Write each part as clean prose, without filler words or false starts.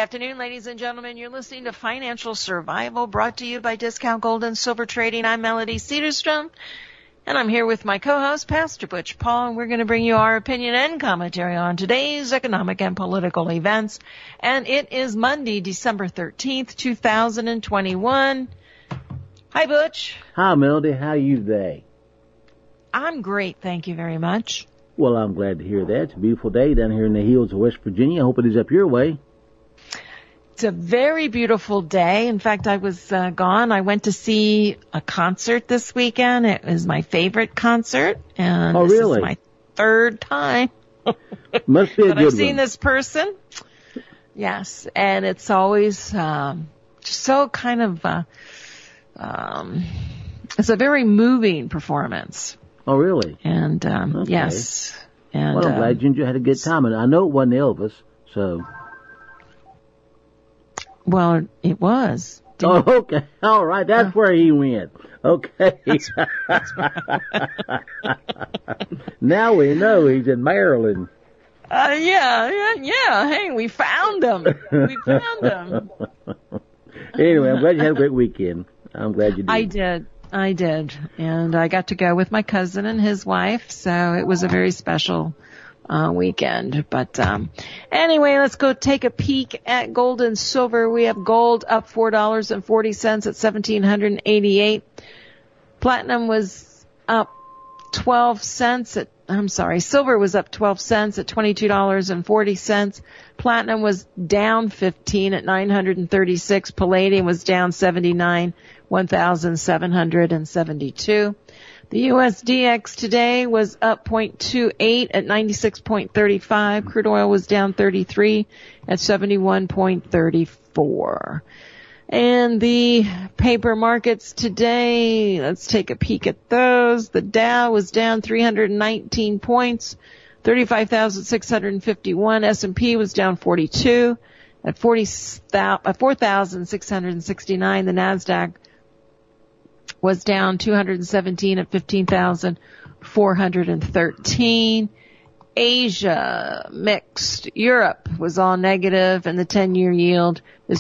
afternoon, ladies and gentlemen. You're listening to Financial Survival, brought to you by Discount Gold and Silver Trading. I'm Melody Cedarstrom, and I'm here with my co-host, Pastor Butch Paul, and we're going to bring you our opinion and commentary on today's economic and political events. And it is Monday, December 13th, 2021. Hi, Butch. Hi, Melody. How are you today? I'm great, thank you very much. Well, I'm glad to hear that. It's a beautiful day down here in the hills of West Virginia. I hope it is up your way. It's a very beautiful day. In fact, I was gone. I went to see a concert this weekend. It was my favorite concert, and this really? Is my third time. Must be a good I've one. seen this person. Yes, and it's always so kind of. It's a very moving performance. Oh, really? And okay. yes. And well, I'm glad you had a good time, and I know it wasn't Elvis, so. Well, it was. Oh, okay. All right. That's where he went. Okay. That's Now we know he's in Maryland. Yeah. Hey, we found him. Anyway, I'm glad you had a great weekend. I'm glad you did. I did. And I got to go with my cousin and his wife, so it was a very special weekend. But anyway, let's go take a peek at gold and silver. We have gold up $4.40 at $1,788. Platinum was up 12 cents silver was up 12 cents at $22.40. Platinum was down 15 at $936. Palladium was down 79, $1,772. The USDX today was up 0.28 at 96.35. Crude oil was down 33 at 71.34. And the paper markets today, let's take a peek at those. The Dow was down 319 points, 35,651. S&P was down 42 at 4,669. The NASDAQ was down 217 at 15,413. Asia mixed. Europe was all negative, and the 10-year yield is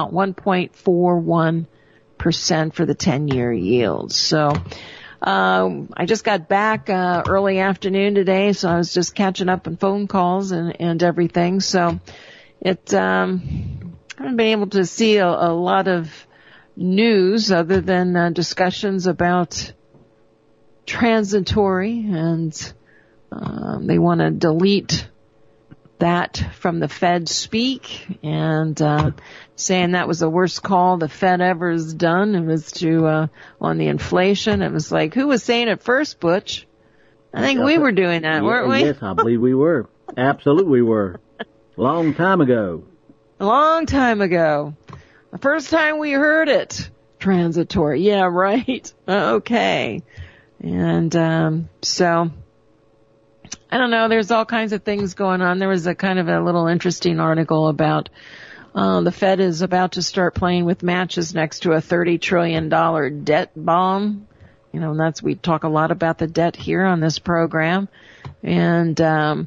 1.41% for the 10-year yield. So I just got back early afternoon today, so I was just catching up on phone calls and everything. So I haven't been able to see a lot of news other than discussions about transitory, and they want to delete that from the Fed speak, and saying that was the worst call the Fed ever has done. It was to on the inflation. It was like, who was saying it first, Butch? I think we were doing that, weren't we? Yes, I believe we were. Absolutely we were. Long time ago. A long time ago. The first time we heard it. Transitory. Yeah, right. Okay. And so I don't know. There's all kinds of things going on. There was a kind of a little interesting article about the Fed is about to start playing with matches next to a $30 trillion debt bomb. You know, and we talk a lot about the debt here on this program. And,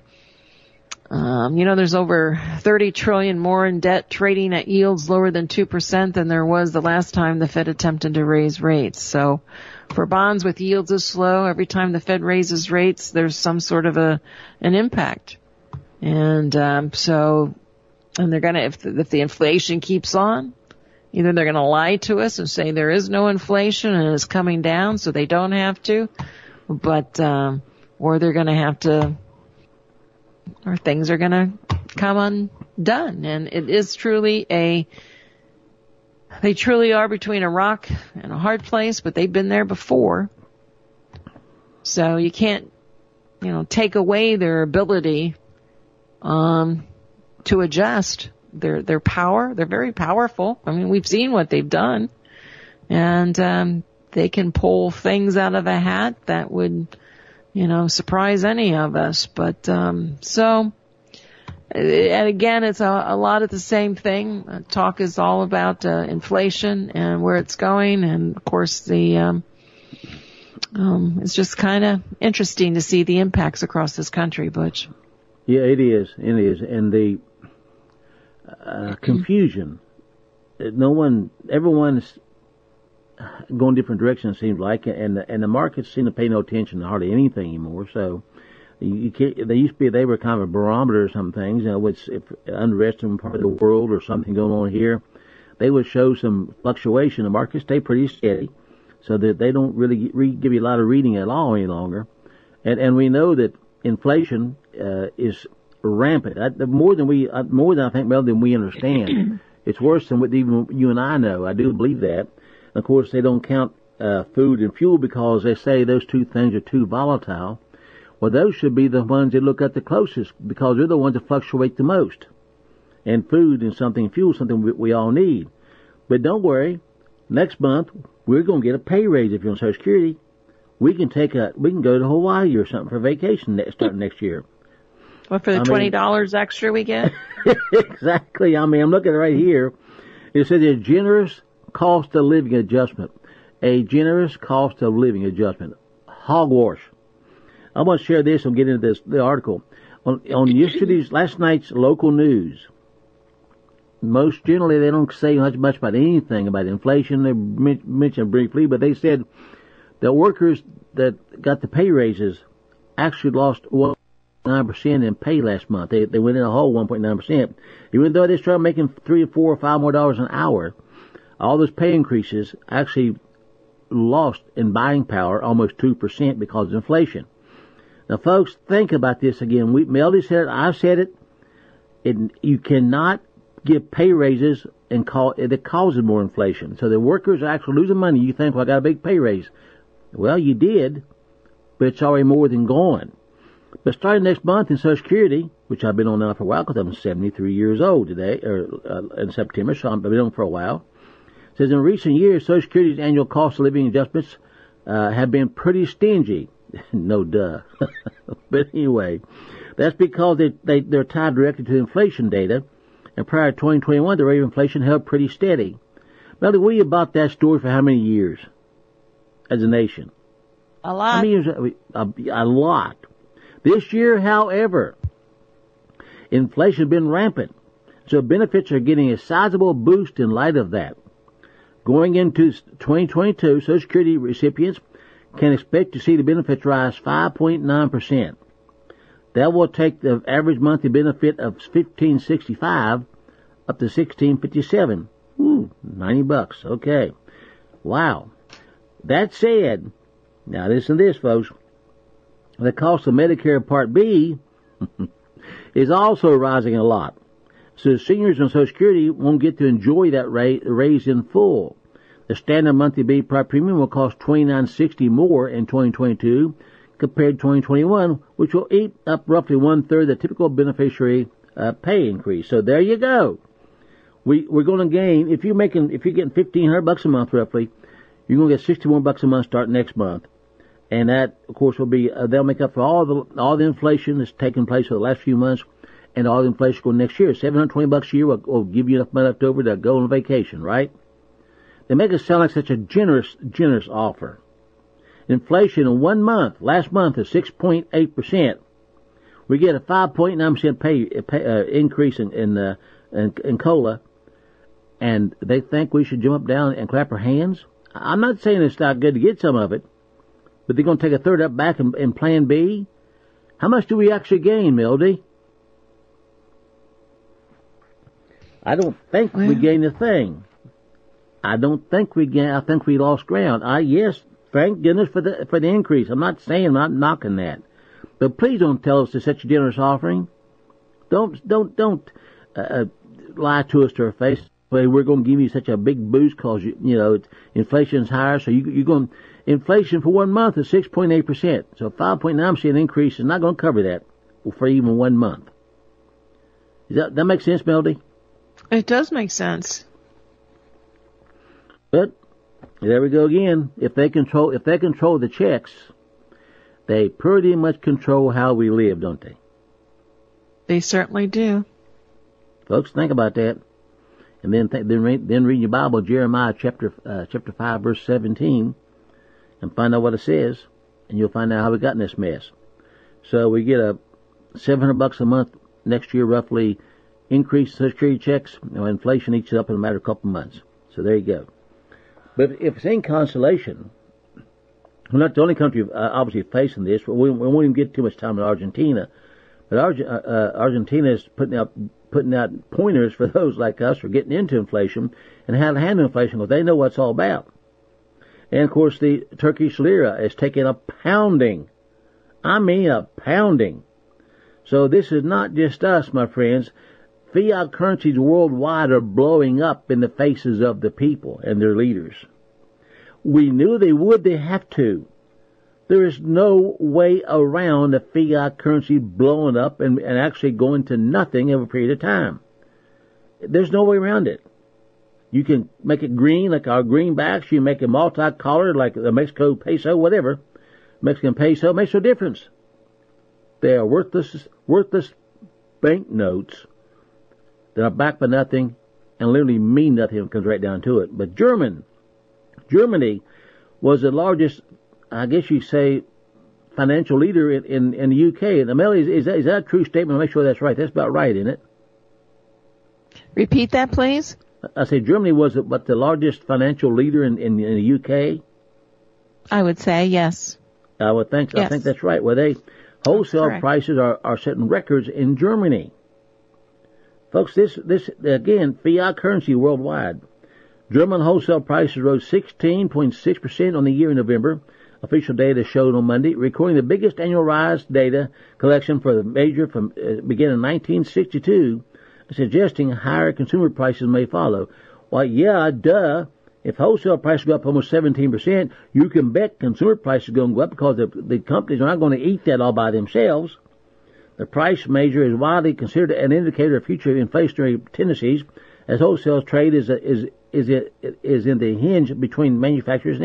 there's over 30 trillion more in debt trading at yields lower than 2% than there was the last time the Fed attempted to raise rates. So for bonds with yields this low, every time the Fed raises rates, there's some sort of an impact. And, and they're gonna, if the inflation keeps on, either they're gonna lie to us and say there is no inflation and it's coming down so they don't have to, but, or they're gonna have to, or things are gonna come undone. And it is truly they truly are between a rock and a hard place, but they've been there before. So you can't, take away their ability, to adjust their power. They're very powerful. I mean, we've seen what they've done, and, they can pull things out of a hat that would, surprise any of us. But, and again, it's a lot of the same thing. Talk is all about inflation and where it's going, and of course it's just kind of interesting to see the impacts across this country, Butch. Yeah, it is. It is. And confusion. Everyone's going different directions, it seems like, and the markets seem to pay no attention to hardly anything anymore. So you can't. They were kind of a barometer of some things. If unrest in part of the world or something going on here, they would show some fluctuation. The markets stay pretty steady, so that they don't really give you a lot of reading at all any longer. And we know that inflation is rampant. More than I think, Mel, than we understand. It's worse than what even you and I know. I do believe that. Of course, they don't count food and fuel because they say those two things are too volatile. Well, those should be the ones they look at the closest because they're the ones that fluctuate the most. And food and fuel, something we all need. But don't worry, next month we're going to get a pay raise if you're on Social Security. We can go to Hawaii or something for vacation starting next year. What, for the $20 extra we get? Exactly. I'm looking right here. It says a generous cost of living adjustment. A generous cost of living adjustment. Hogwash. I want to share this and get into the article. On last night's local news, most generally they don't say much about anything about inflation. They mentioned briefly, but they said the workers that got the pay raises actually lost 1.9% in pay last month. They went in a hole 1.9%. Even though they started making $3 or $4 or $5 more an hour, all those pay increases actually lost in buying power almost 2% because of inflation. Now, folks, think about this again. Melody said it, I said it. You cannot give pay raises that causes more inflation. So the workers are actually losing money. You think, well, I got a big pay raise. Well, you did, but it's already more than gone. But starting next month in Social Security, which I've been on now for a while because I'm 73 years old today, or in September, so I've been on for a while. It says in recent years, Social Security's annual cost of living adjustments have been pretty stingy. No duh. But anyway, that's because they're tied directly to inflation data. And prior to 2021, the rate of inflation held pretty steady. Melody, we about that story for how many years as a nation? A lot. How many years? A lot. This year, however, inflation has been rampant. So benefits are getting a sizable boost in light of that. Going into 2022, Social Security recipients can expect to see the benefits rise 5.9%. That will take the average monthly benefit of $1,565 up to $1,657. Ooh, $90. Okay. Wow. That said, now listen to this, folks. The cost of Medicare Part B is also rising a lot. So seniors on Social Security won't get to enjoy that raise in full. The standard monthly B Part premium will cost $29.60 more in 2022 compared to 2021, which will eat up roughly 1/3 of the typical beneficiary pay increase. So there you go. We're going to gain if you're getting $1,500 a month roughly, you're going to get $61 a month starting next month, and that of course will be they'll make up for all the inflation that's taken place for the last few months, and all the inflation going next year. $720 a year will give you enough money left over to go on vacation, right? They make it sound like such a generous offer. Inflation in 1 month, last month, is 6.8%. We get a 5.9% pay increase in COLA, and they think we should jump up down and clap our hands. I'm not saying it's not good to get some of it, but they're going to take a third up back in Plan B. How much do we actually gain, Mildy? I don't think we gain a thing. I don't think we gain. I think we lost ground. Yes, thank goodness for the increase. I'm not knocking that, but please don't tell us it's such a generous offering. Don't lie to us to our face. Say we're going to give you such a big boost because inflation's higher. So you're going inflation for 1 month is 6.8%. So 5.9% increase is not going to cover that for even 1 month. Does that make sense, Melody? It does make sense. But there we go again. If they control the checks, they pretty much control how we live, don't they? They certainly do. Folks, think about that, and then read your Bible, Jeremiah chapter 5, verse 17, and find out what it says, and you'll find out how we got in this mess. So we get $700 a month next year, roughly increased Social Security checks. Inflation eats it up in a matter of a couple of months. So there you go. But if it's any consolation, we're not the only country obviously facing this. But we won't even get too much time in Argentina. But Argentina is putting out pointers for those like us who are getting into inflation and how to handle inflation, because they know what it's all about. And of course, the Turkish lira is taking a pounding. I mean a pounding. So this is not just us, my friends. Fiat currencies worldwide are blowing up in the faces of the people and their leaders. We knew they would. They have to. There is no way around the fiat currency blowing up and actually going to nothing over a period of time. There's no way around it. You can make it green like our greenbacks. You make it multicolored like the Mexico peso, whatever. Mexican peso makes no difference. They are worthless banknotes that are backed by nothing and literally mean nothing when it comes right down to it. But Germany was the largest, I guess you say, financial leader in the UK. And Amelia, is that a true statement? I'll make sure that's right. That's about right, isn't it? Repeat that, please. I say Germany was the largest financial leader in the UK. I would say yes. I would think. Yes. I think that's right. Well, wholesale prices are setting records in Germany. Folks, this again, fiat currency worldwide. German wholesale prices rose 16.6% on the year in November. Official data showed on Monday, recording the biggest annual rise data collection for the major from began in 1962, suggesting higher consumer prices may follow. Well, yeah, duh. If wholesale prices go up almost 17%, you can bet consumer prices are going to go up because the companies are not going to eat that all by themselves. The price measure is widely considered an indicator of future inflationary tendencies, as wholesale trade is in the hinge between manufacturers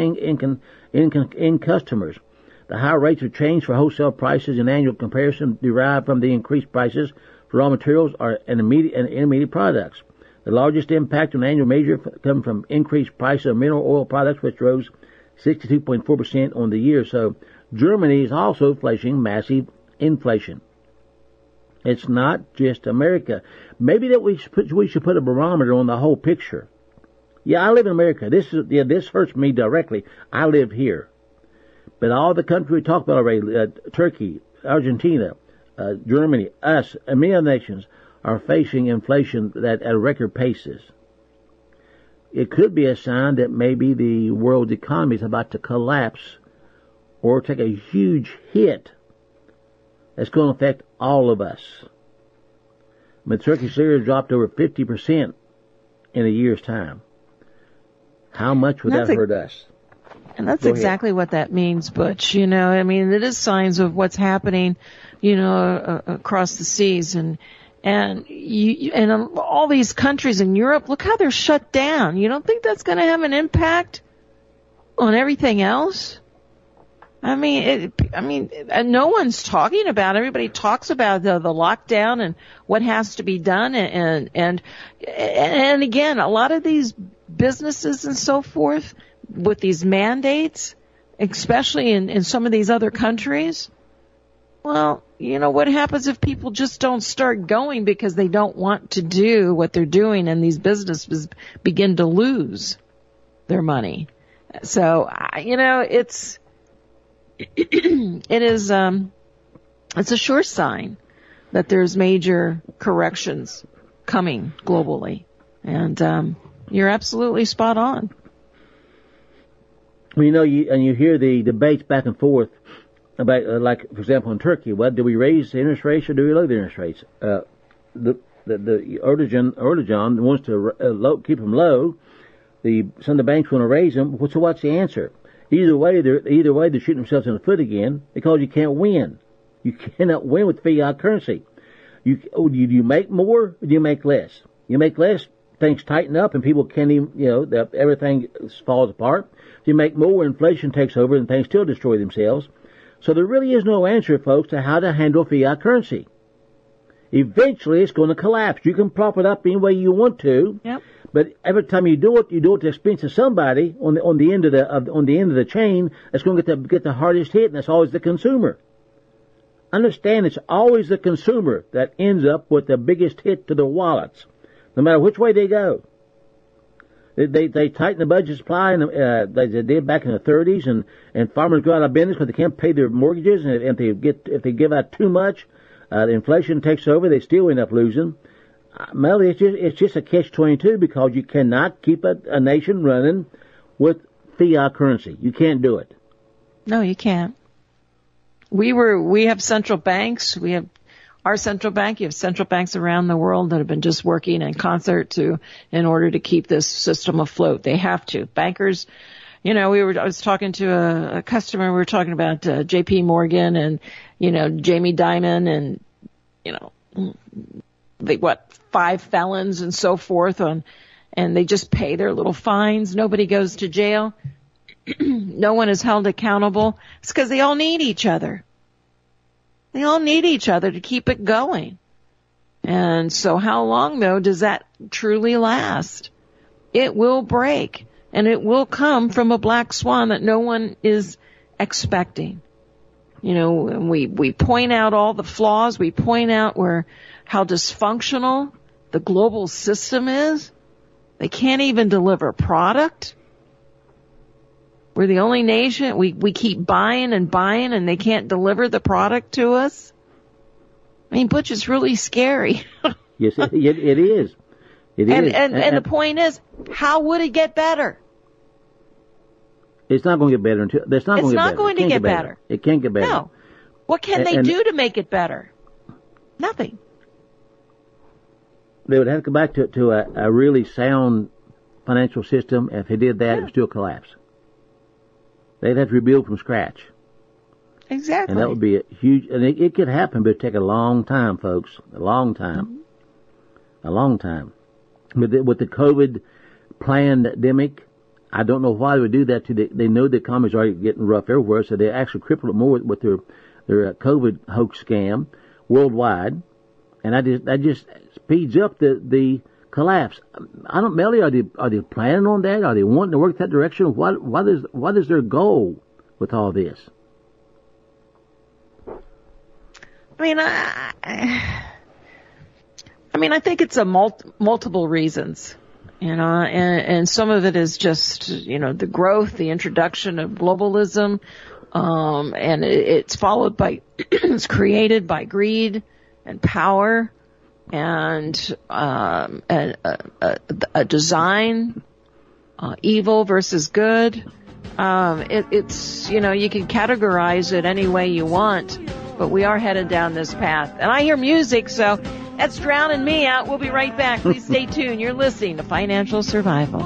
and customers. The higher rates of change for wholesale prices in annual comparison derive from the increased prices for raw materials and intermediate products. The largest impact on annual measure comes from increased prices of mineral oil products, which rose 62.4% on the year. So Germany is also facing massive inflation. It's not just America. Maybe that we should put a barometer on the whole picture. Yeah, I live in America. This hurts me directly. I live here. But all the countries we talked about already, Turkey, Argentina, Germany, us, and many other nations are facing inflation that at record paces. It could be a sign that maybe the world economy is about to collapse or take a huge hit that's going to affect all of us. The Turkish lira dropped over 50% in a year's time. How much would that hurt us? And that's exactly what that means, Butch. You know, I mean, it is signs of what's happening, you know, across the seas and all these countries in Europe. Look how they're shut down. You don't think that's going to have an impact on everything else? I mean, no one's talking about it. Everybody talks about the lockdown and what has to be done, and again, a lot of these businesses and so forth with these mandates, especially in some of these other countries. Well, you know, what happens if people just don't start going because they don't want to do what they're doing, and these businesses begin to lose their money? So, you know, it's a sure sign that there's major corrections coming globally. And you're absolutely spot on. Well, you know, you hear the debates back and forth about, like, for example, in Turkey, well, do we raise the interest rates or do we lower the interest rates? The Erdogan wants to keep them low. Some of the banks want to raise them. So what's the answer? Either way, they're shooting themselves in the foot again because you can't win. You cannot win with fiat currency. Do you make more or do you make less? You make less, things tighten up and people can't even, you know, everything falls apart. If you make more, inflation takes over and things still destroy themselves. So there really is no answer, folks, to how to handle fiat currency. Eventually, it's going to collapse. You can prop it up any way you want to. Yep. But every time you do it at the expense of somebody on the end of the chain that's going to get the hardest hit, and that's always the consumer. understand it's always the consumer that ends up with the biggest hit to their wallets, no matter which way they go. They tighten the budget supply, and they did back in the 30s, and farmers go out of business because they can't pay their mortgages, and if they give out too much, the inflation takes over. They still end up losing. Melody, it's just a catch-22 because you cannot keep a nation running with fiat currency. You can't do it. No, you can't. We have central banks. We have our central bank. You have central banks around the world that have been just working in concert in order to keep this system afloat. They have to. Bankers, I was talking to a customer. We were talking about J.P. Morgan and, Jamie Dimon and, 5 felons and so forth and they just pay their little fines. Nobody goes to jail. No one is held accountable. It's because they all need each other. They all need each other to keep it going. And so how long, though, does that truly last? It will break, and it will come from a black swan that no one is expecting. And we point out all the flaws. We point out how dysfunctional the global system is. They can't even deliver product. We're the only nation. We keep buying and buying, and they can't deliver the product to us. I mean, Butch, is really scary. Yes, it is. It is. And the point is, how would it get better? It's not going to get better until it's not going to get better. It can't get better. No. What can they do to make it better? Nothing. They would have to go back to a really sound financial system. If they did that, it would still collapse. They'd have to rebuild from scratch. Exactly. And that would be a huge, and it could happen, but it'd take a long time, folks. A long time. Mm-hmm. A long time. With the COVID pandemic, I don't know why they would do that they know the economy's already getting rough everywhere, so they actually crippled it more with their COVID hoax scam worldwide. And that just speeds up the collapse. Melody, are they planning on that? Are they wanting to work that direction? What is their goal with all this? I think it's multiple reasons, and some of it is just, the growth, the introduction of globalism, and it's followed by, it's created by greed and power and a design, evil versus good. It's you can categorize it any way you want, but we are headed down this path. And I hear music, so that's drowning me out. We'll be right back. Please stay tuned. You're listening to Financial Survival.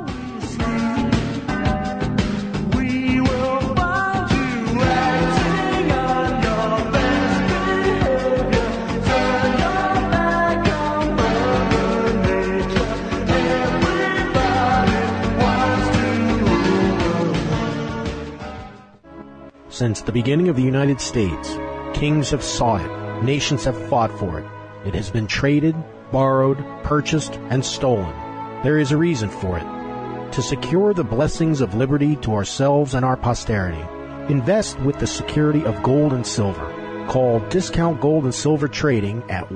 Since the beginning of the United States, kings have sought it, nations have fought for it. It has been traded, borrowed, purchased, and stolen. There is a reason for it. To secure the blessings of liberty to ourselves and our posterity, invest with the security of gold and silver. Call Discount Gold and Silver Trading at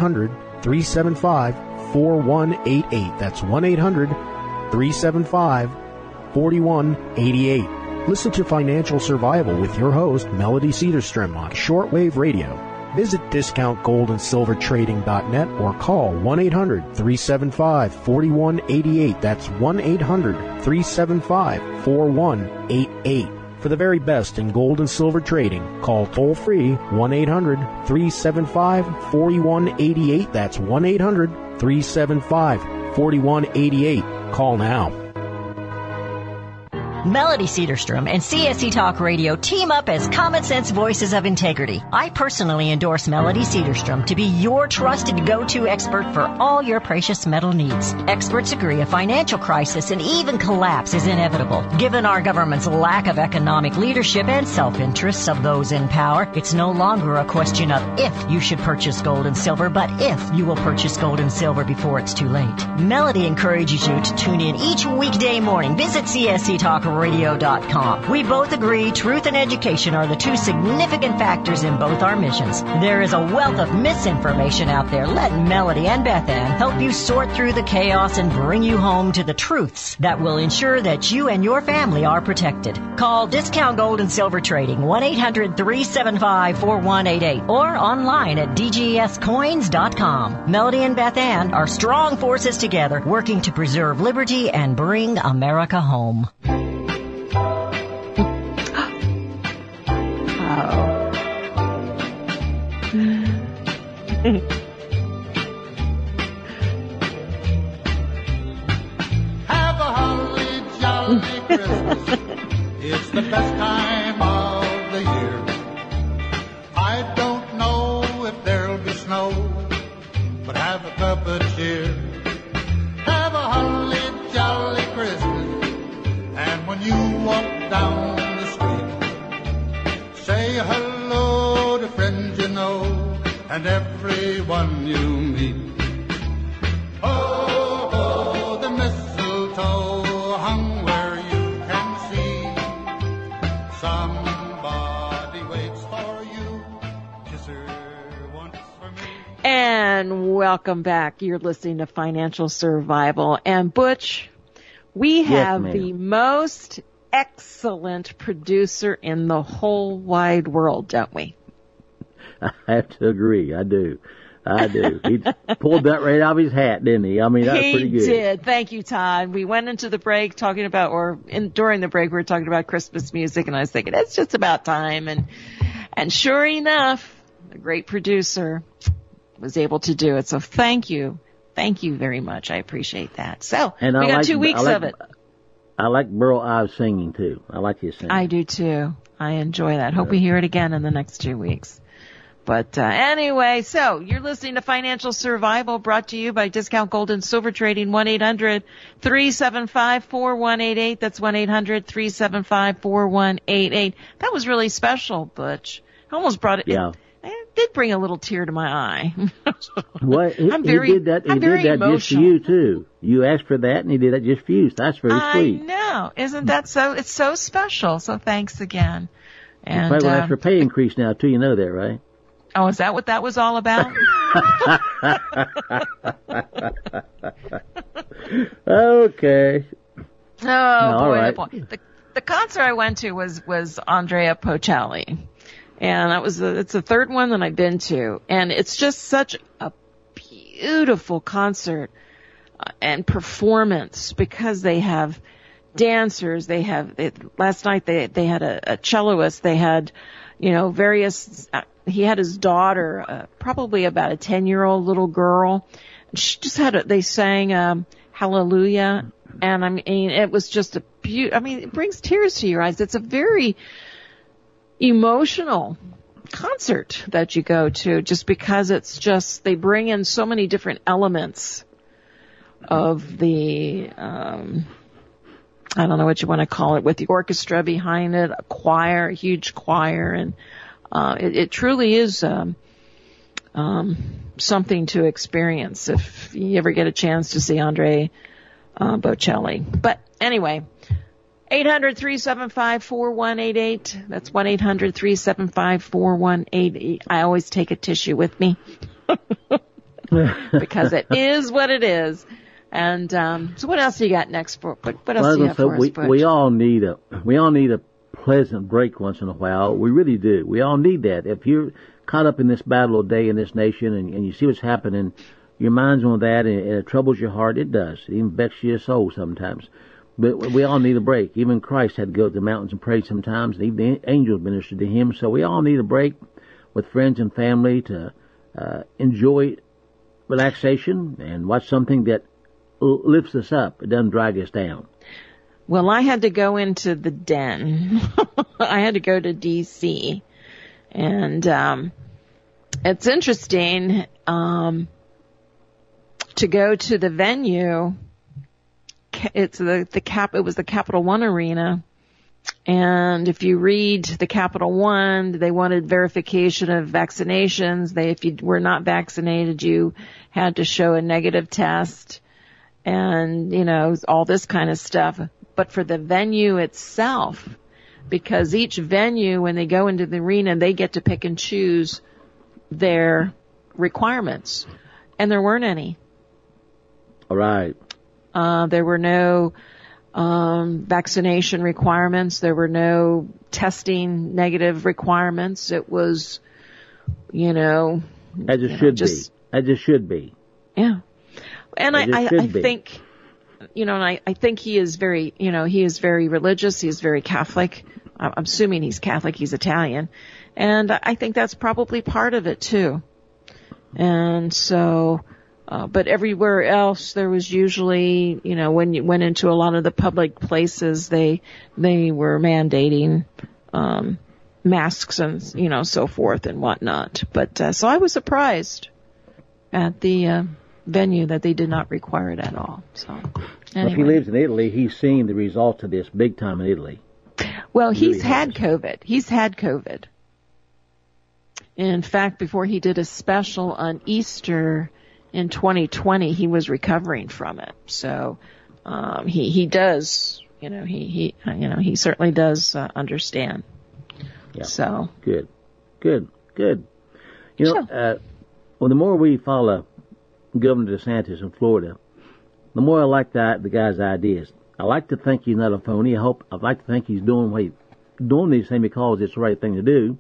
1-800-375-4188. That's 1-800-375-4188. Listen to Financial Survival with your host, Melody Cedarstrom, on shortwave radio. Visit discountgoldandsilvertrading.net or call 1-800-375-4188. That's 1-800-375-4188. For the very best in gold and silver trading, call toll-free 1-800-375-4188. That's 1-800-375-4188. Call now. Melody Cedarstrom and CSC Talk Radio team up as common sense voices of integrity. I personally endorse Melody Cedarstrom to be your trusted go-to expert for all your precious metal needs. Experts agree a financial crisis and even collapse is inevitable. Given our government's lack of economic leadership and self-interests of those in power, it's no longer a question of if you should purchase gold and silver, but if you will purchase gold and silver before it's too late. Melody encourages you to tune in each weekday morning. Visit CSC Talk ScienceTalkRadio.com. We both agree truth and education are the two significant factors in both our missions. There is a wealth of misinformation out there. Let Melody and Beth Ann help you sort through the chaos and bring you home to the truths that will ensure that you and your family are protected. Call Discount Gold and Silver Trading 1-800-375-4188 or online at dgscoins.com. Melody and Beth Ann are strong forces together working to preserve liberty and bring America home. Have a holly jolly Christmas. It's the best time of the year. I don't know if there'll be snow, but have a cup of cheer. Have a holly jolly Christmas. And when you walk down the street, say hello to friends you know and everyone you meet. Oh, oh, the mistletoe hung where you can see. Somebody waits for you. Kiss her once for me. And welcome back. You're listening to Financial Survival. And Butch, we have the most excellent producer in the whole wide world, don't we? I have to agree. I do. He pulled that right out of his hat, didn't he? I mean, that was pretty good. He did. Thank you, Todd. We went into the break talking about, during the break, we were talking about Christmas music, and I was thinking, it's just about time. And sure enough, the great producer was able to do it. So thank you. Thank you very much. I appreciate that. So, we got 2 weeks of it. I like Burl Ives singing, too. I like his singing. I do, too. I enjoy that. Hope we hear it again in the next 2 weeks. But anyway, so you're listening to Financial Survival, brought to you by Discount Gold and Silver Trading, 1-800-375-4188. That's 1-800-375-4188. That was really special, Butch. I almost brought it. Yeah. It did bring a little tear to my eye. Well, he did that emotional. just for you, too. You asked for that, and he did that just for you. That's very sweet. I know. Isn't that so? It's so special. So thanks again. And you probably will ask for a pay increase now, too. You know that, right? Oh, is that what that was all about? Okay. Oh, boy. The concert I went to was Andrea Bocelli. And it's the third one that I've been to. And it's just such a beautiful concert and performance because they have dancers. Last night they had a celloist. They had, various, he had his daughter, probably about a 10-year-old little girl. She just they sang, Hallelujah. And I mean, it was just it brings tears to your eyes. It's a very emotional concert that you go to just because they bring in so many different elements of the, I don't know what you want to call it, with the orchestra behind it, a huge choir, and it truly is something to experience if you ever get a chance to see Andrea Bocelli. But anyway, 800-375-4188. That's 1-800-375-4188. I always take a tissue with me because it is what it is. And so what else do you got next for? What else do you have for us, Butch? We all need a pleasant break once in a while. We really do. We all need that. If you're caught up in this battle today in this nation and you see what's happening, your mind's on that and it troubles your heart. It does. It even vexes your soul sometimes. But we all need a break. Even Christ had to go to the mountains and pray sometimes, and even the angels ministered to him. So we all need a break with friends and family to enjoy relaxation and watch something that lifts us up. It doesn't drag us down. Well, I had to go into the den. I had to go to D.C. And it's interesting to go to the venue. It was the Capital One Arena. And if you read the Capital One, they wanted verification of vaccinations. If you were not vaccinated, you had to show a negative test and, all this kind of stuff. but for the venue itself, because each venue, when they go into the arena, they get to pick and choose their requirements. And there weren't any. All right. There were no vaccination requirements. There were no testing negative requirements. It was, As it should be. As it should be. Yeah. And I think, and I think he is very, he is very religious. He is very Catholic. I'm assuming he's Catholic. He's Italian. And I think that's probably part of it too. And so, but everywhere else there was usually, when you went into a lot of the public places, they were mandating, masks and, so forth and whatnot. But, so I was surprised at the, venue that they did not require it at all. So, anyway. If he lives in Italy, he's seeing the results of this big time in Italy. Well, he's had COVID. He's had COVID. In fact, before he did a special on Easter in 2020, he was recovering from it. So, he does, he certainly does understand. Yeah. So. Good. Well, the more we follow Governor DeSantis in Florida, the more I like the guy's ideas. I like to think he's not a phony. I'd like to think he's doing these things because it's the right thing to do.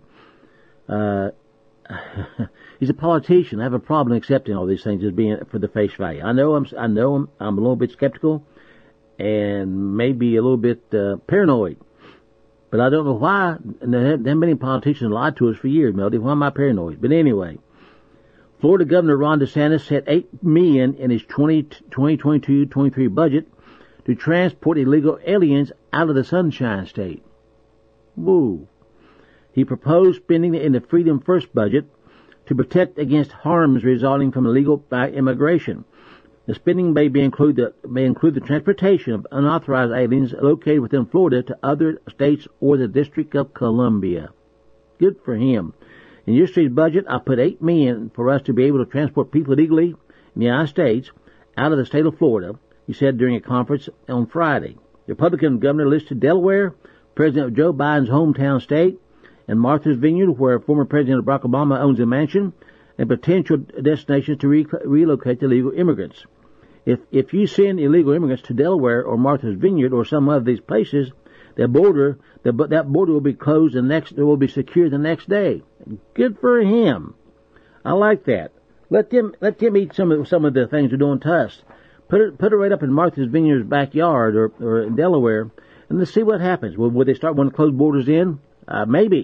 He's a politician. I have a problem accepting all these things as being for the face value. I know I'm a little bit skeptical and maybe a little bit paranoid, but I don't know why. And there haven't been any politicians lied to us for years, Melody. Why am I paranoid? But anyway. Florida Governor Ron DeSantis set $8 million in his 2022-23 budget to transport illegal aliens out of the Sunshine State. Woo. He proposed spending in the Freedom First budget to protect against harms resulting from illegal immigration. The spending may include the transportation of unauthorized aliens located within Florida to other states or the District of Columbia. Good for him. In yesterday's budget, I put $8 million for us to be able to transport people illegally in the United States out of the state of Florida, he said during a conference on Friday. The Republican governor listed Delaware, President Joe Biden's hometown state, and Martha's Vineyard, where former President Barack Obama owns a mansion, and potential destinations to relocate illegal immigrants. If you send illegal immigrants to Delaware or Martha's Vineyard or some of these places, that border will be closed it will be secured the next day. Good for him. I like that. Let them eat some of the things they're doing to us. Put it right up in Martha's Vineyard's backyard or in Delaware, and let's see what happens. Will they start wanting to close borders in? Maybe.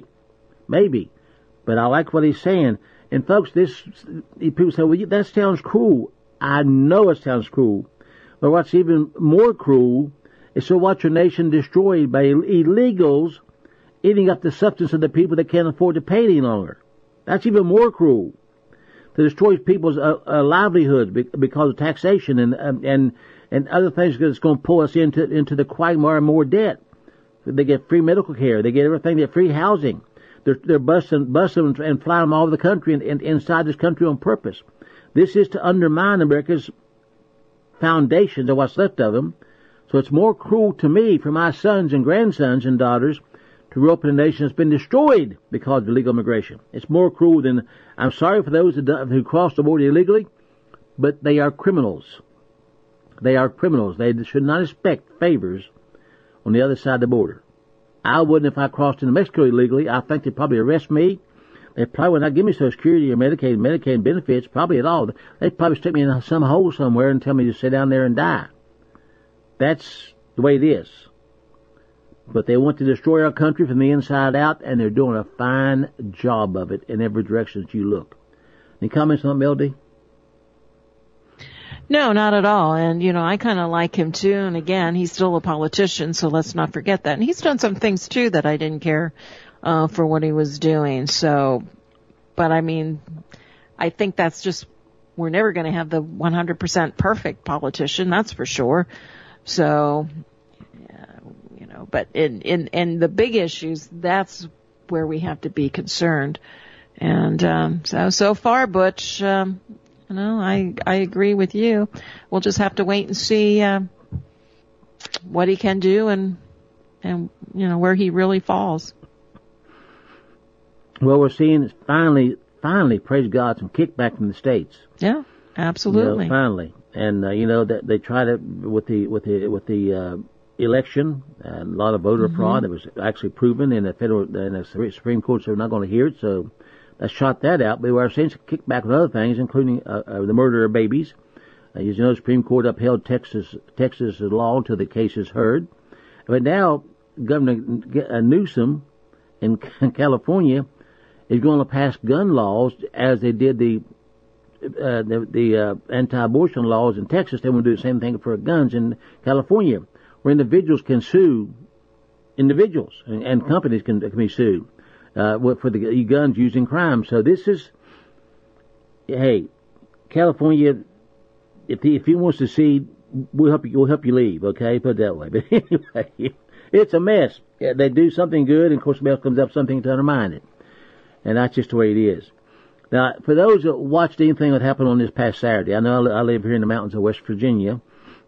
But I like what he's saying. And folks, people say, well, that sounds cruel. I know it sounds cruel. But what's even more cruel is to watch your nation destroyed by illegals eating up the substance of the people that can't afford to pay any longer. That's even more cruel. To destroy people's livelihoods because of taxation and other things that's going to pull us into the quagmire and more debt. They get free medical care. They get everything. They get free housing. They're busting and flying them all over the country and inside this country on purpose. This is to undermine America's foundations of what's left of them. So it's more cruel to me for my sons and grandsons and daughters to grow up in a nation that's been destroyed because of illegal immigration. It's more cruel than, I'm sorry for those who cross the border illegally, but they are criminals. They are criminals. They should not expect favors on the other side of the border. I wouldn't if I crossed into Mexico illegally. I think they'd probably arrest me. They probably would not give me Social Security or Medicaid benefits, probably at all. They'd probably stick me in some hole somewhere and tell me to sit down there and die. That's the way it is. But they want to destroy our country from the inside out, and they're doing a fine job of it in every direction that you look. Any comments on that, Melody? No, not at all. And, I kind of like him too. And again, he's still a politician, so let's not forget that. And he's done some things too that I didn't care for what he was doing. So, but I mean, I think that's just, we're never going to have the 100% perfect politician, that's for sure. So, but in the big issues, that's where we have to be concerned. And, so far, Butch, I agree with you. We'll just have to wait and see, what he can do and where he really falls. Well, we're seeing finally, praise God, some kickback from the states. Yeah, absolutely. Finally, and that they tried it with the election, a lot of voter fraud that was actually proven, and the Supreme Court said we're not going to hear it, so that shot that out. But we're seeing some kickback with other things, including the murder of babies. As you know, the Supreme Court upheld Texas' law until the case is heard. But now, Governor Newsom in California is going to pass gun laws as they did the anti-abortion laws in Texas. They want to do the same thing for guns in California, where individuals can sue individuals and companies can be sued for the guns used in crime. So this is, hey, California, if he wants to see, we'll help you leave. Okay, put it that way. But anyway, it's a mess. Yeah, they do something good, and of course, somebody else comes up with something to undermine it. And that's just the way it is. Now, for those that watched anything that happened on this past Saturday, I know I live here in the mountains of West Virginia.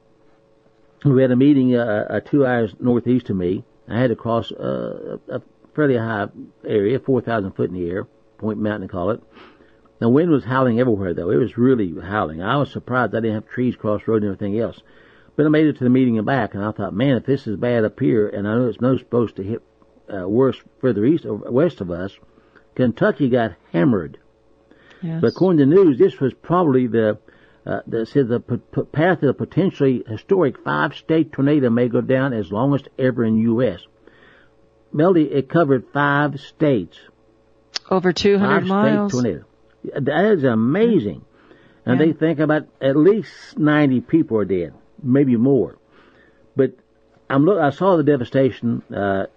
We had a meeting 2 hours northeast of me. I had to cross a fairly high area, 4,000 foot in the air, Point Mountain they call it. The wind was howling everywhere, though. It was really howling. I was surprised I didn't have trees cross the road and everything else. But I made it to the meeting and back, and I thought, man, if this is bad up here, and I know it's not supposed to hit worse further east or west of us, Kentucky got hammered. Yes. But according to the news, this was probably the path of a potentially historic 5-state tornado may go down as longest ever in U.S. Melody, it covered 5 states. Over 200 miles. 5-state tornado. That is amazing. And they think about at least 90 people are dead, maybe more. But I saw the devastation that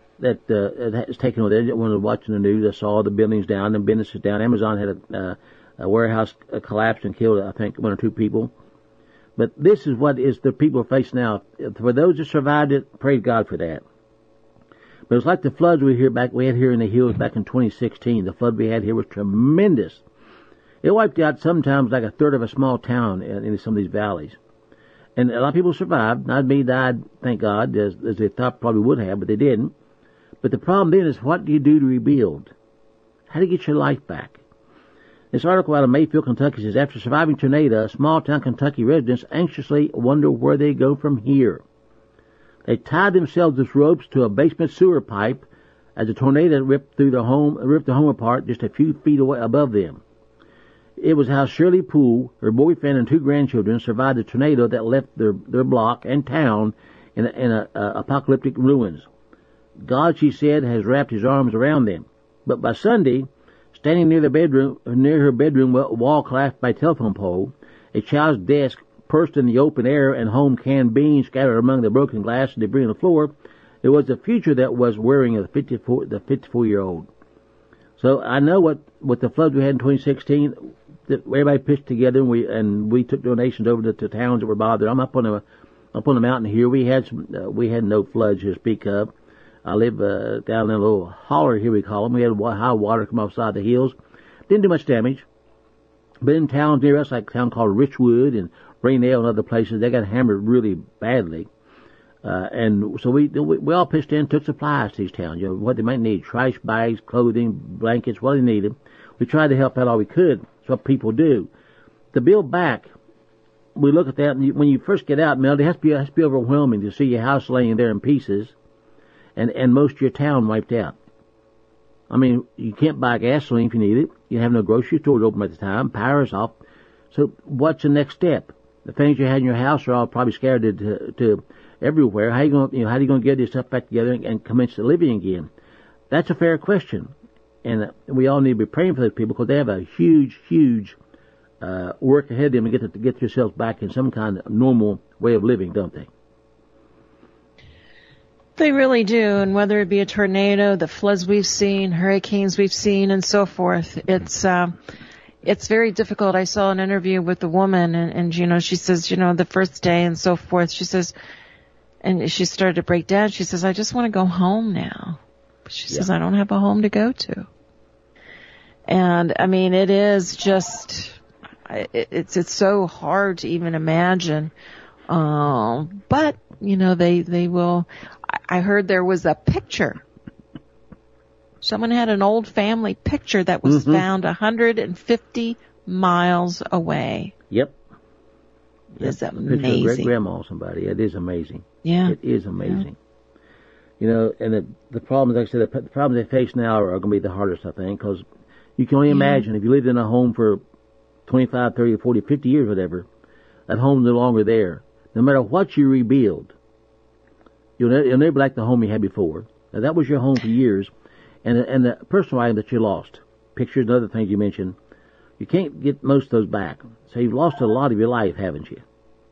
is taken over there. When I was watching the news, I saw the buildings down and businesses down. Amazon had a warehouse collapsed and killed, I think, 1 or 2 people. But this is what the people are facing now. For those that survived it, praise God for that. But it's like the floods we had here in the hills back in 2016. The flood we had here was tremendous. It wiped out sometimes like a third of a small town in some of these valleys. And a lot of people survived. Not many died, thank God, as they thought probably would have, but they didn't. But the problem then is, what do you do to rebuild? How do you get your life back? This article out of Mayfield, Kentucky says, after surviving tornado, small-town Kentucky residents anxiously wonder where they go from here. They tied themselves with ropes to a basement sewer pipe as the tornado ripped their home apart just a few feet away above them. It was how Shirley Poole, her boyfriend, and 2 grandchildren survived the tornado that left their block and town in apocalyptic ruins. God, she said, has wrapped his arms around them. But by Sunday, standing near her bedroom wall collapsed by a telephone pole, a child's desk perched in the open air, and home canned beans scattered among the broken glass and debris on the floor, it was the future that was worrying the 54-year-old. So I know what the floods we had in 2016, that everybody pitched together, and we took donations over to towns that were bothered. I'm up on the mountain here. We had no floods to speak of. I live down in a little holler here, we call them. We had high water come off the side of the hills. Didn't do much damage. But in towns near us, like a town called Richwood and Rainelle and other places, they got hammered really badly. And so we all pitched in, took supplies to these towns. What they might need: trash bags, clothing, blankets, what they needed. We tried to help out all we could. That's what people do. To build back, we look at that, and when you first get out, Melody, it has to be overwhelming to see your house laying there in pieces, and most of your town wiped out. I mean, you can't buy gasoline if you need it. You have no grocery stores open at the time. Power's off. So what's the next step? The things you had in your house are all probably scattered to everywhere. How are you going to get this stuff back together and commence the living again? That's a fair question, and we all need to be praying for those people, because they have a huge work ahead of them to get themselves back in some kind of normal way of living, don't they? They really do, and whether it be a tornado, the floods we've seen, hurricanes we've seen, and so forth, it's very difficult. I saw an interview with a woman, and she says, the first day and so forth, she says, and she started to break down. She says, I just want to go home now. She says, I don't have a home to go to. And I mean, it is just, it's so hard to even imagine But, they will, I heard there was a picture. Someone had an old family picture that was found 150 miles away. Yep. It's A picture of amazing. great grandma or somebody. It is amazing. Yeah. It is amazing. And the problems, like I said, the problems they face now are going to be the hardest, I think, because you can only imagine if you lived in a home for 25, 30, 40, 50 years, whatever, that home's no longer there. No matter what you rebuild, you'll never be like the home you had before. Now, that was your home for years, and the personal item that you lost, pictures and other things you mentioned, you can't get most of those back. So you've lost a lot of your life, haven't you?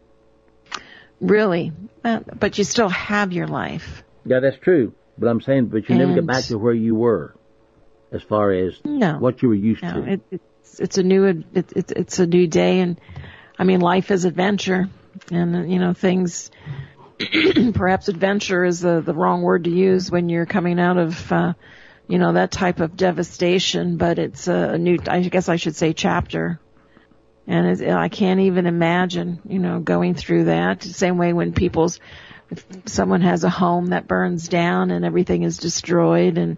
Really? But you still have your life. Yeah, that's true. But I'm saying, but you never get back to where you were, as far as what you were used to. It's a new day, and I mean, life is adventure, and things. Perhaps adventure is the wrong word to use when you're coming out of that type of devastation. But it's a new, I guess I should say, chapter. And I can't even imagine, going through that. Same way when if someone has a home that burns down and everything is destroyed, and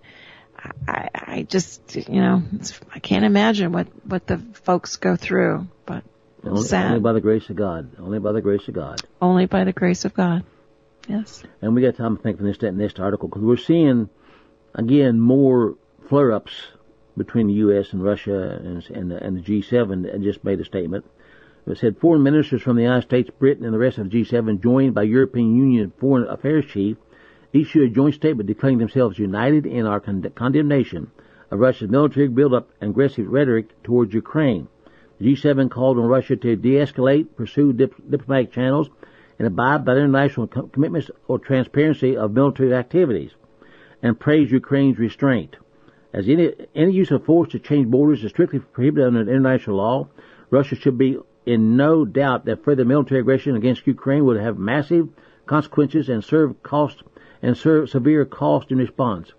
I just, I can't imagine what the folks go through. But sad. Only by the grace of God. Only by the grace of God. Only by the grace of God. Yes. And we got time to think for this next article, because we're seeing again more flare-ups between the U.S. and Russia and the G7, and just made a statement. It said foreign ministers from the United States, Britain, and the rest of the G7, joined by European Union Foreign Affairs Chief, issued a joint statement declaring themselves united in our condemnation of Russia's military buildup and aggressive rhetoric towards Ukraine. The G7 called on Russia to de-escalate, pursue diplomatic channels, and abide by their international commitments or transparency of military activities, and praised Ukraine's restraint. As any use of force to change borders is strictly prohibited under international law, Russia should be in no doubt that further military aggression against Ukraine would have massive consequences and serve severe cost in response.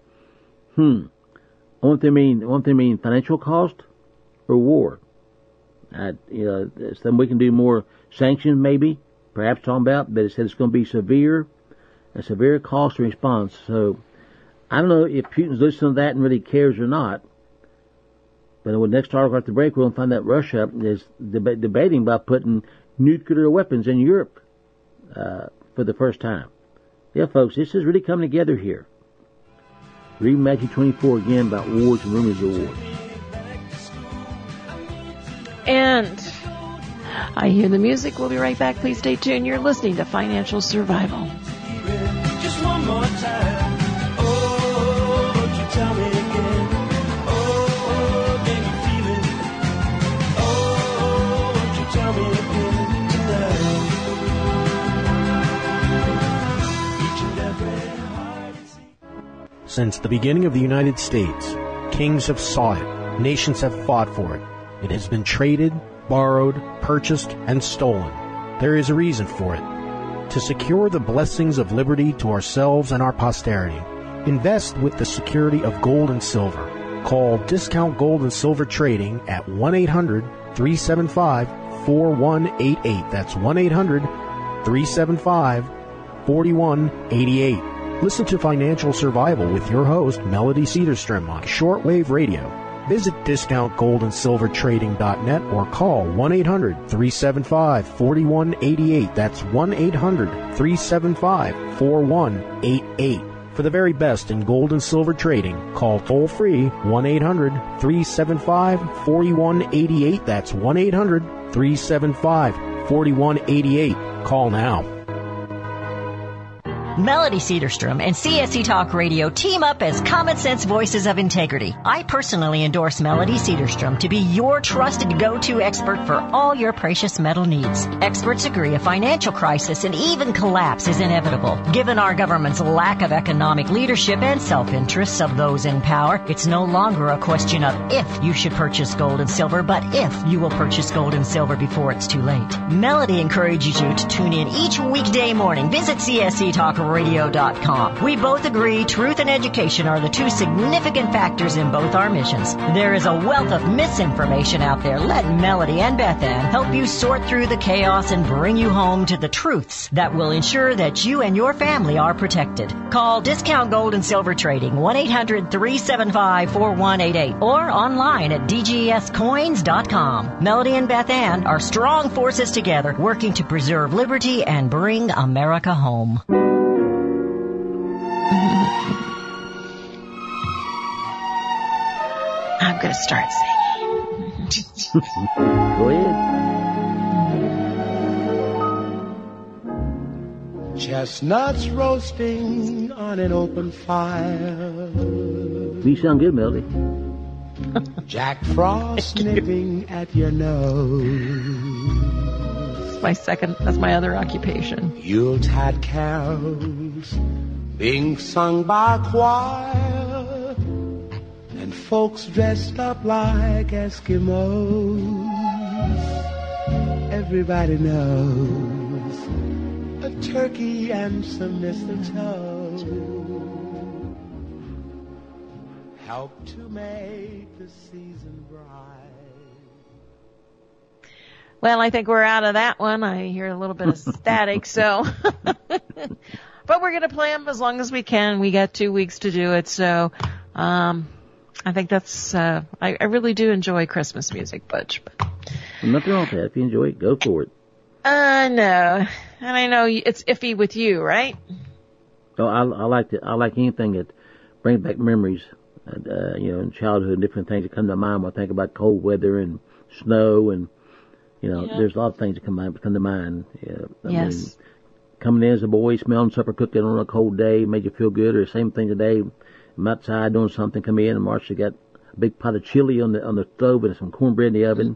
Won't they mean financial cost or war? Something we can do more sanctions, maybe, perhaps talking about, but it said it's going to be severe cost in response. So I don't know if Putin's listening to that and really cares or not. But in the next article after the break, we'll find that Russia is debating about putting nuclear weapons in Europe for the first time. Yeah, folks, this is really coming together here. Read Matthew 24 again about wars and rumors of war. And I hear the music. We'll be right back. Please stay tuned. You're listening to Financial Survival. Just one more time. Oh, won't you tell me again? Oh, can you feel it? Oh, won't you tell me again tonight? Each and every heart. Since the beginning of the United States, kings have sought it, nations have fought for it. It has been traded, borrowed, purchased, and stolen. There is a reason for it. To secure the blessings of liberty to ourselves and our posterity, invest with the security of gold and silver. Call Discount Gold and Silver Trading at 1-800-375-4188. That's 1-800-375-4188. Listen to Financial Survival with your host, Melody Cedarstrom, on shortwave radio. Visit discountgoldandsilvertrading.net or call 1-800-375-4188. That's 1-800-375-4188. For the very best in gold and silver trading, call toll-free 1-800-375-4188. That's 1-800-375-4188. Call now. Melody Cedarstrom and CSC Talk Radio team up as Common Sense Voices of Integrity. I personally endorse Melody Cedarstrom to be your trusted go-to expert for all your precious metal needs. Experts agree a financial crisis and even collapse is inevitable. Given our government's lack of economic leadership and self-interests of those in power, it's no longer a question of if you should purchase gold and silver, but if you will purchase gold and silver before it's too late. Melody encourages you to tune in each weekday morning. Visit CSC Talk ScienceTalkRadio.com. We both agree truth and education are the two significant factors in both our missions. There is a wealth of misinformation out there. Let Melody and Beth Ann help you sort through the chaos and bring you home to the truths that will ensure that you and your family are protected. Call Discount Gold and Silver Trading 1-800-375-4188 or online at dgscoins.com. Melody and Beth Ann are strong forces together working to preserve liberty and bring America home. I'm going to start singing. Go ahead. Chestnuts roasting on an open fire. You sound good, Melody. Jack Frost nipping at your nose. That's my other occupation. Yuletide carols being sung by a choir, and folks dressed up like Eskimos. Everybody knows a turkey and some mistletoe help to make the season bright. Well, I think we're out of that one. I hear a little bit of static, so. But we're going to play them as long as we can. We got 2 weeks to do it, so I think that's. I really do enjoy Christmas music, Butch. But. Nothing wrong with that. If you enjoy it, go for it. No, and I know it's iffy with you, right? Oh, I like it. I like anything that brings back memories, in childhood, different things that come to mind when I think about cold weather and snow and. There's a lot of things that come to mind. I mean, coming in as a boy, smelling supper cooking on a cold day made you feel good. Or same thing today, I'm outside doing something, come in and Marcia got a big pot of chili on the stove and some cornbread in the oven.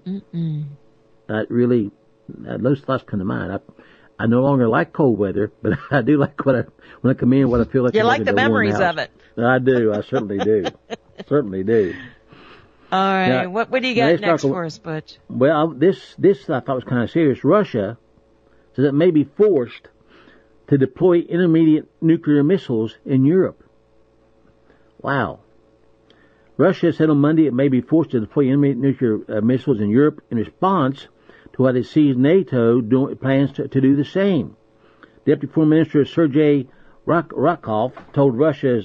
Those thoughts come to mind. I no longer like cold weather, but I do like when I come in, what I feel like. You like the memories of it. I do. I certainly do. Certainly do. All right. Now, what do you got next for us, Butch? Well, this I thought was kind of serious. Russia says it may be forced to deploy intermediate nuclear missiles in Europe. Wow. Russia said on Monday it may be forced to deploy intermediate nuclear missiles in Europe in response to what it sees NATO plans to do the same. Deputy Foreign Minister Sergei Ryabkov told Russia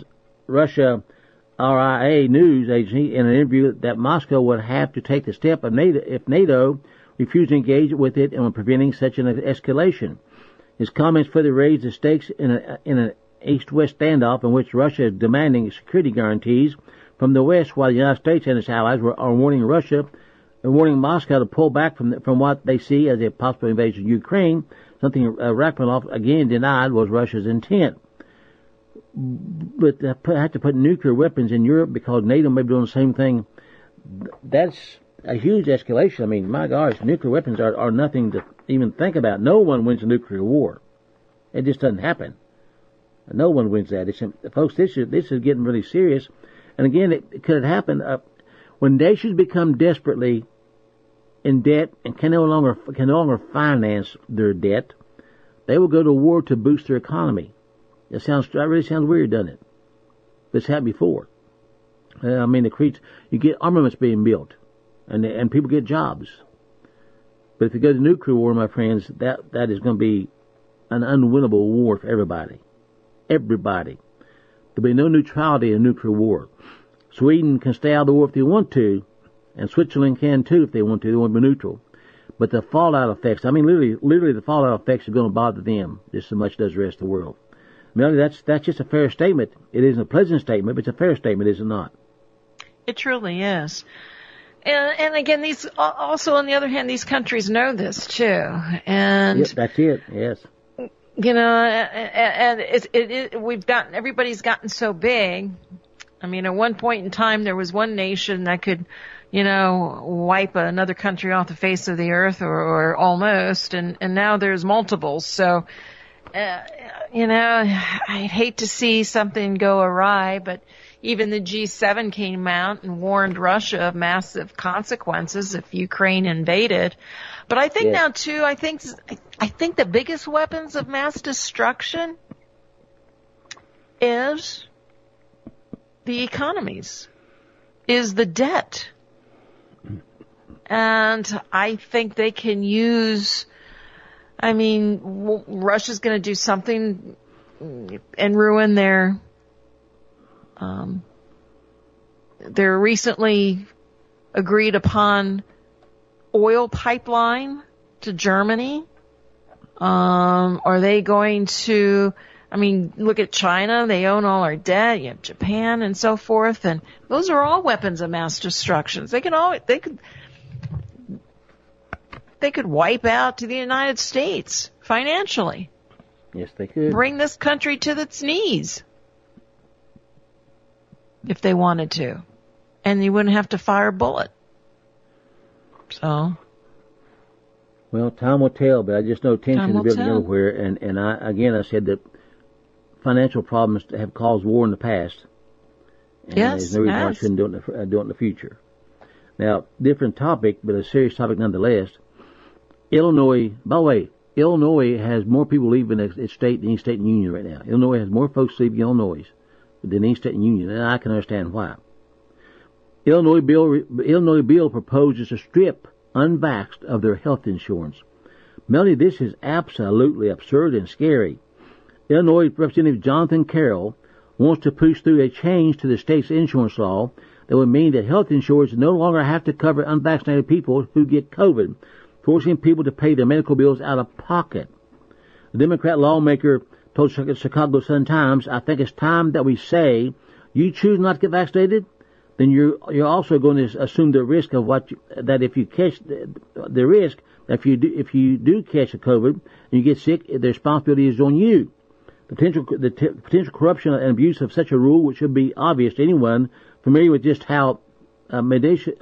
RIA news agency in an interview that Moscow would have to take the step if NATO refused to engage with it and preventing such an escalation. His comments further raised the stakes in an East-West standoff in which Russia is demanding security guarantees from the West, while the United States and its allies are warning Russia and warning Moscow to pull back from what they see as a possible invasion of Ukraine, something Ryabkov again denied was Russia's intent. But they have to put nuclear weapons in Europe because NATO may be doing the same thing. That's a huge escalation. I mean, my gosh, nuclear weapons are nothing to even think about. No one wins a nuclear war. It just doesn't happen. No one wins that. Folks, this is getting really serious. And again, it could happen when nations become desperately in debt and can no longer finance their debt. They will go to war to boost their economy. That really sounds weird, doesn't it? But it's happened before. You get armaments being built, and people get jobs. But if you go to nuclear war, my friends, that is going to be an unwinnable war for everybody. Everybody. There'll be no neutrality in nuclear war. Sweden can stay out of the war if they want to, and Switzerland can too if they want to. They won't be neutral. But the fallout effects, literally the fallout effects are going to bother them just as much as the rest of the world. Melody, that's just a fair statement. It isn't a pleasant statement, but it's a fair statement, is it not? It truly is. And again, these also, on the other hand, these countries know this too. And yep, that's it. Yes. And everybody's gotten so big. I mean, at one point in time, there was one nation that could, wipe another country off the face of the earth, or almost, and now there's multiples. So, I'd hate to see something go awry, but even the G7 came out and warned Russia of massive consequences if Ukraine invaded. But I think now too, I think the biggest weapons of mass destruction is the economies, is the debt. And I think they can use, Russia's going to do something and ruin their recently agreed upon oil pipeline to Germany. Are they going to, look at China, they own all our debt, you have Japan and so forth, and those are all weapons of mass destruction. They could wipe out to the United States financially. Yes, they could. Bring this country to its knees if they wanted to. And you wouldn't have to fire a bullet. So. Well, time will tell, but I just know tension is building tell. everywhere. And I said that financial problems have caused war in the past. And Yes, there's no reason why I shouldn't do it in the future. Now, different topic, but a serious topic nonetheless. Illinois, by the way, Illinois has more people leaving its state than any state in the union right now. Illinois has more folks leaving Illinois than any state in the union, and I can understand why. Illinois bill proposes to strip unvaxxed of their health insurance. Melanie, this is absolutely absurd and scary. Illinois Representative Jonathan Carroll wants to push through a change to the state's insurance law that would mean that health insurers no longer have to cover unvaccinated people who get COVID, forcing people to pay their medical bills out of pocket. The Democrat lawmaker told Chicago Sun-Times, I think it's time that we say, you choose not to get vaccinated, then you're also going to assume the risk of if you catch the risk that if you do catch a COVID and you get sick, the responsibility is on you. The potential corruption and abuse of such a rule, which should be obvious to anyone familiar with just how mendacious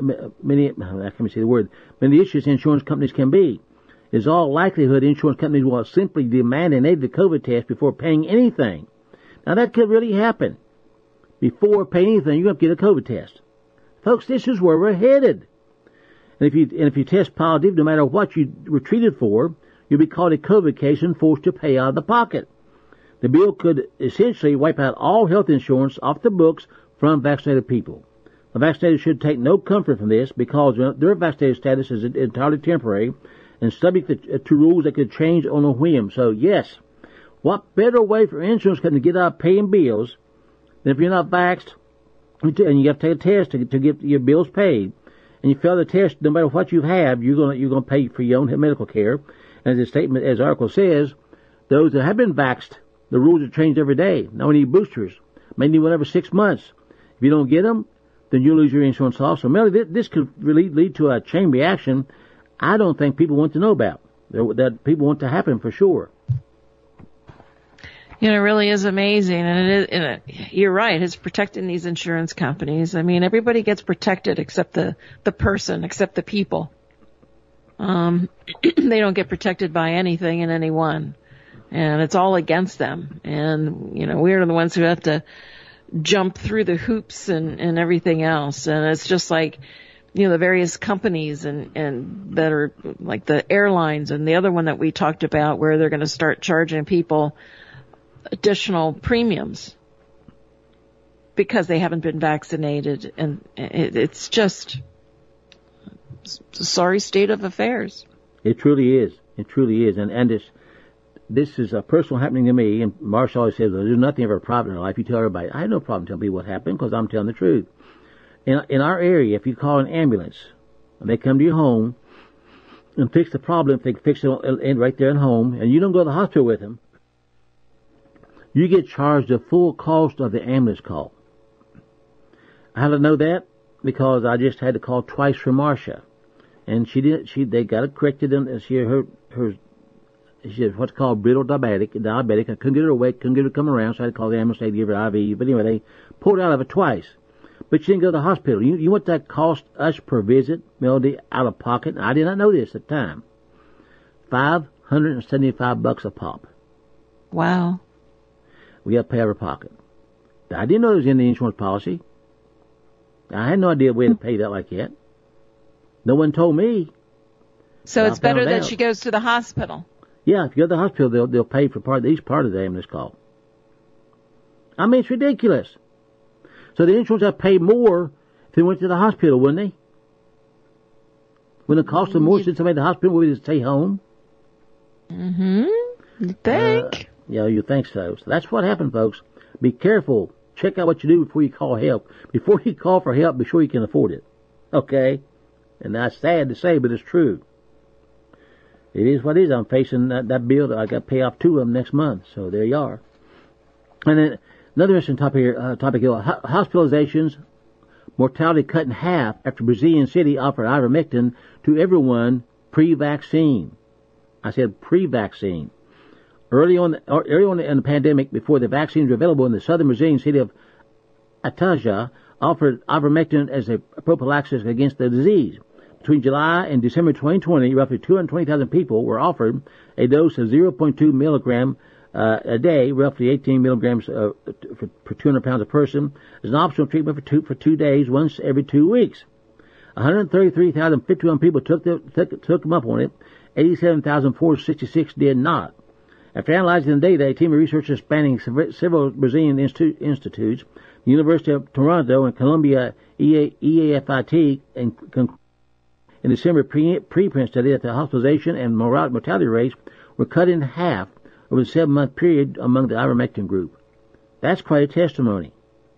insurance companies can be. Is all likelihood insurance companies will simply demand a negative COVID test before paying anything. Now that could really happen. Before paying anything, you're going to get a COVID test. Folks, this is where we're headed. And if you test positive, no matter what you were treated for, you'll be called a COVID case and forced to pay out of the pocket. The bill could essentially wipe out all health insurance off the books from vaccinated people. The vaccinated should take no comfort from this because their vaccinated status is entirely temporary and subject to rules that could change on a whim. So yes, what better way for insurance companies to get out of paying bills than if you're not vaxxed and you have to take a test to get your bills paid, and you fail the test, no matter what you have, you're gonna pay for your own medical care. As the article says, those that have been vaxxed, the rules are changed every day. Now we need boosters, maybe one every 6 months. If you don't get them, then you lose your insurance also. Melanie, this could really lead to a chain reaction I don't think people want to know about, that people want to happen for sure. It really is amazing, and you're right. It's protecting these insurance companies. Everybody gets protected except the person, except the people. They don't get protected by anything and anyone, and it's all against them. And we're the ones who have to jump through the hoops and everything else. And it's just like, the various companies and that are like the airlines and the other one that we talked about, where they're going to start charging people additional premiums because they haven't been vaccinated, and it's just a sorry state of affairs. It truly is. It truly is. And this is a personal happening to me, and Marsha always says, there's nothing ever private in our life. You tell everybody. I have no problem telling people what happened because I'm telling the truth. In our area, if you call an ambulance and they come to your home and fix the problem, if they fix it right there at home, and you don't go to the hospital with them, you get charged the full cost of the ambulance call. How did I know that? Because I just had to call twice for Marsha, and they got it corrected, and she had what's called brittle diabetic. I couldn't get her awake, couldn't get her to come around, so I had to call the ambulance to give her IV. But anyway, they pulled out of it twice. But she didn't go to the hospital. You know what that cost us per visit, Melody, out of pocket? I did not know this at the time. $575 a pop. Wow. We got to pay out of our pocket. I didn't know it was in the insurance policy. I had no idea we had to pay that like that. No one told me. So it's better that she goes to the hospital. Yeah, if you go to the hospital, they'll pay for at least part of the ambulance call. I mean, it's ridiculous. So the insurance would pay more if they went to the hospital, wouldn't they? Wouldn't it cost them more since they made the hospital? Would they stay home? Mm-hmm. You think? Yeah, you think so. So that's what happened, folks. Be careful. Check out what you do before you call help. Before you call for help, be sure you can afford it. Okay? And that's sad to say, but it's true. It is what it is. I'm facing that bill that I got to pay off 2 of them next month. So there you are. And then another interesting topic here, hospitalizations, mortality cut in half after Brazilian city offered ivermectin to everyone pre-vaccine. I said pre-vaccine. Early on in the pandemic, before the vaccines were available in the southern Brazilian city of Itaja, offered ivermectin as a prophylaxis against the disease. Between July and December 2020, roughly 220,000 people were offered a dose of 0.2 milligram a day, roughly 18 milligrams per 200 pounds a person, as an optional treatment for 2 days, once every 2 weeks. 133,051 people took them up on it. 87,466 did not. After analyzing the data, a team of researchers spanning several Brazilian institutes, the University of Toronto and Columbia EAFIT, in December preprint study that the hospitalization and mortality rates were cut in half over the 7-month period among the ivermectin group. That's quite a testimony.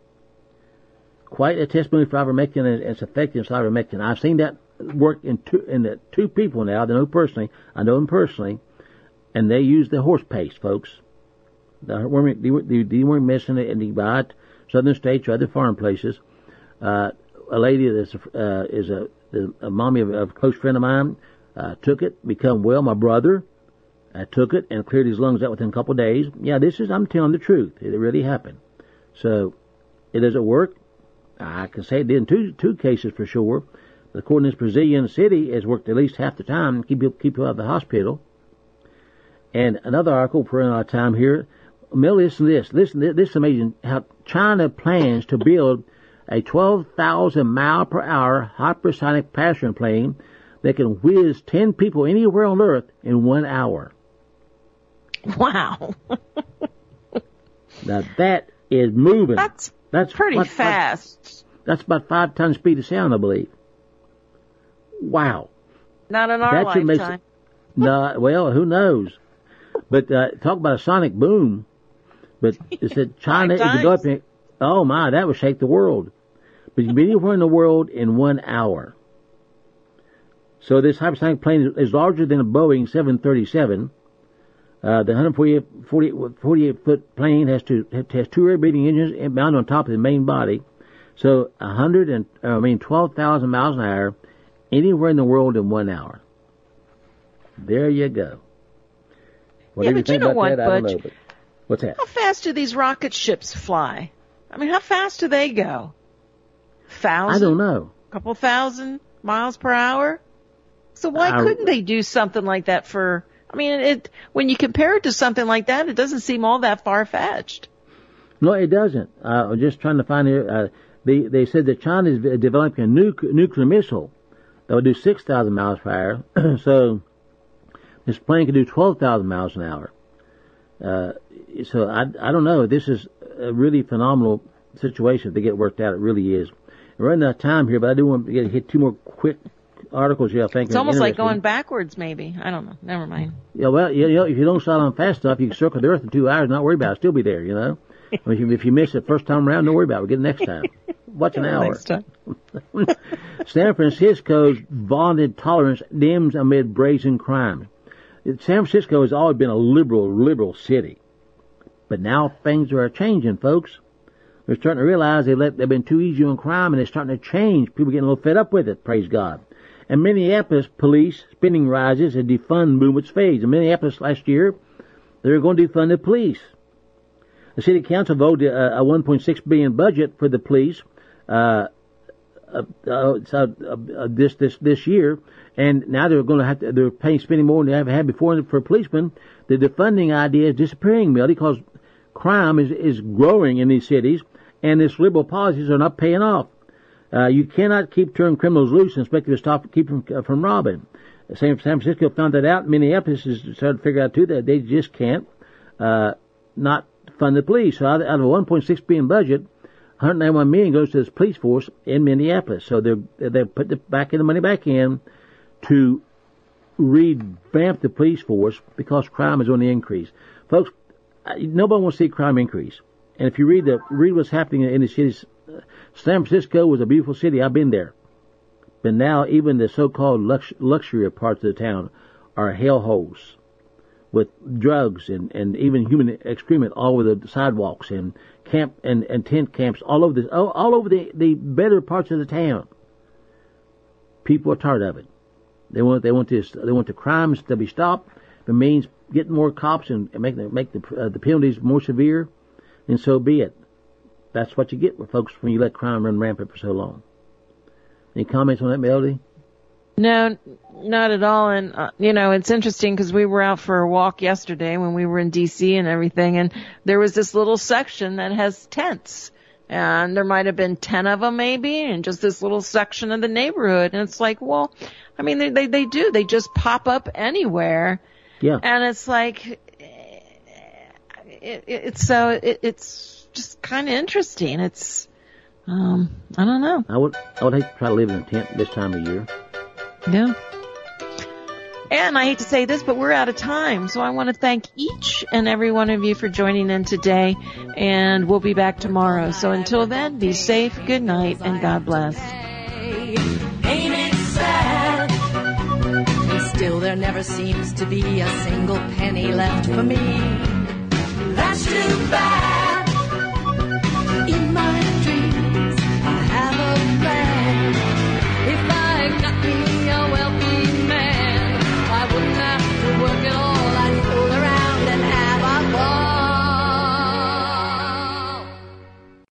Quite a testimony for ivermectin and its effectiveness of ivermectin. I've seen that work in 2 people now that I know personally. I know them personally. And they use the horse paste, folks. They weren't missing it, and they buy it southern states or other farm places. A lady that is a mommy of a close friend of mine took it, become well. My brother took it and cleared his lungs out within a couple of days. Yeah, I'm telling the truth. It really happened. So, does it work? I can say it did in two cases for sure. But according to this Brazilian city, it's worked at least half the time to keep you out of the hospital. And another article, for our time here, listen to this. Listen, this is amazing how China plans to build a 12,000 mile per hour hypersonic passenger plane that can whiz 10 people anywhere on Earth in 1 hour. Wow. Now that is moving. That's pretty fast. That's about 5 times speed of sound, I believe. Wow. Not in our lifetime. No, well, who knows? But talk about a sonic boom. But it said China is developing. Oh my, that would shake the world. But you can be anywhere in the world in 1 hour. So this hypersonic plane is larger than a Boeing 737. The 148-foot plane has 2 air-breathing engines mounted on top of the main body. So 12,000 miles an hour anywhere in the world in 1 hour. There you go. Yeah, but you know what, Butch? What's that? How fast do these rocket ships fly? I mean, how fast do they go? 1,000? I don't know. A couple thousand miles per hour? So why couldn't they do something like that for... I mean, when you compare it to something like that, it doesn't seem all that far-fetched. No, it doesn't. I'm just trying to find here. They said that China is developing a nuclear missile that would do 6,000 miles per hour. So this plane can do 12,000 miles an hour. So I don't know. This is a really phenomenal situation if they get worked out. It really is. We're running out of time here, but I do want to hit 2 more quick articles here. I think it's almost like going backwards, maybe. I don't know. Never mind. Yeah, well, if you don't start on fast enough, you can circle the Earth in 2 hours and not worry about it. It'll still be there, you know. If you miss it first time around, don't worry about it. We'll get it next time. Watch an hour. Next time. San Francisco's vaunted tolerance dims amid brazen crime. San Francisco has always been a liberal city. But now things are changing, folks. They're starting to realize they've been too easy on crime, and they're starting to change. People are getting a little fed up with it, praise God. And Minneapolis police spending rises and defund movements fades. In Minneapolis last year, they were going to defund the police. The city council voted a $1.6 billion budget for the police this year, and now they're spending more than they ever had before for policemen. The defunding idea is disappearing, Millie, because crime is growing in these cities, and these liberal policies are not paying off. You cannot turn criminals loose and expect them to keep them from robbing. San Francisco found that out. Minneapolis has started to figure out too that they just can't not fund the police. So out of a $1.6 billion budget, $191 million goes to this police force in Minneapolis. So they put the money back in to revamp the police force because crime is on the increase. Folks, nobody wants to see crime increase. And if you read what's happening in the cities, San Francisco was a beautiful city. I've been there. But now even the so-called luxury parts of the town are hellholes with drugs and even human excrement all over the sidewalks and camp and tent camps all over the better parts of the town. People are tired of it. They want the crimes to be stopped. If it means getting more cops and make the penalties more severe, then so be it. That's what you get with folks when you let crime run rampant for so long. Any comments on that, Melody? No, not at all. And, it's interesting because we were out for a walk yesterday when we were in D.C. and everything, and there was this little section that has tents. And there might have been 10 of them maybe, and just this little section of the neighborhood. And it's like, well, I mean, they do. They just pop up anywhere. Yeah. And it's like, it's just kind of interesting. It's, I don't know. I would hate to try to live in a tent this time of year. Yeah. And I hate to say this, but we're out of time. So I want to thank each and every one of you for joining in today. And we'll be back tomorrow. So until then, be safe, good night, and God bless. Ain't it sad? And still there never seems to be a single penny left for me. That's too bad.